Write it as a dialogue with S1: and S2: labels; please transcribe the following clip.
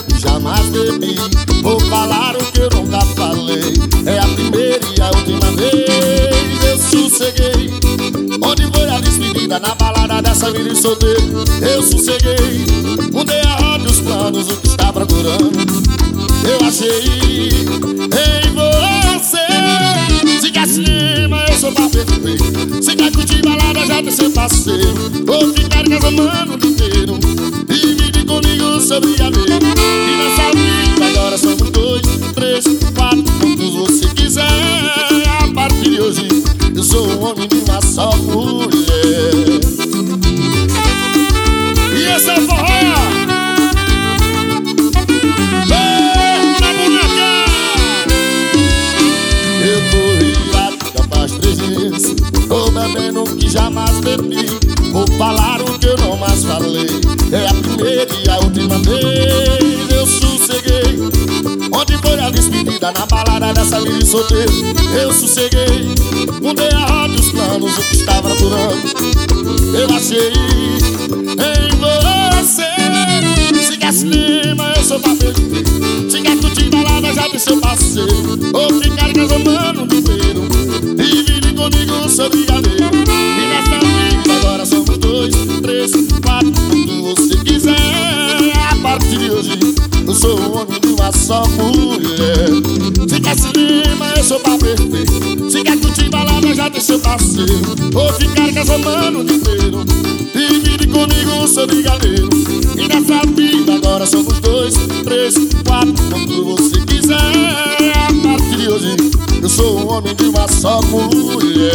S1: jamais bebi. Vou falar o que eu nunca falei. É a primeira e a última vez. Eu sosseguei. Onde foi a despedida? Na balada dessa vida de solteiro. Eu sosseguei. Mudei a rota, os planos, o que está procurando eu achei em você. Se quer cinema, eu sou pra perfeito. Se quer curtir balada, já tem seu parceiro. Vou ficar casando o ano inteiro. Divide comigo sobre a mesa. E nessa vida agora somos 2, 3, 4, quantos você quiser. A partir de hoje eu sou um homem de uma só mulher. E esse é o forró. Tô bebendo que jamais bebi. Vou falar o que eu não mais falei. É a primeira e a última vez. Eu sosseguei. Onde foi a despedida? Na balada dessa vida de solteiro. Eu sosseguei. Mudei a rota e os planos, o que estava procurando eu achei em você. Se quer cinema, eu sou pra perfeito. Se quer curtir balada, já tem seu parceiro. Vou ficar casando o ano inteiro. Divide comigo sobre a mesa. E nessa vida agora somos 2, 3, 4, quando você quiser. A partir de hoje eu sou um homem de uma só mulher. Se quer cinema, eu sou pra perfeito. Se quer curtir balada, já tem seu parceiro. Vou ficar casando o ano inteiro. Divide comigo sobre gameiro. E nessa vida agora somos 2, 3, 4, quando você quiser. A partir de hoje eu sou um homem de uma só mulher.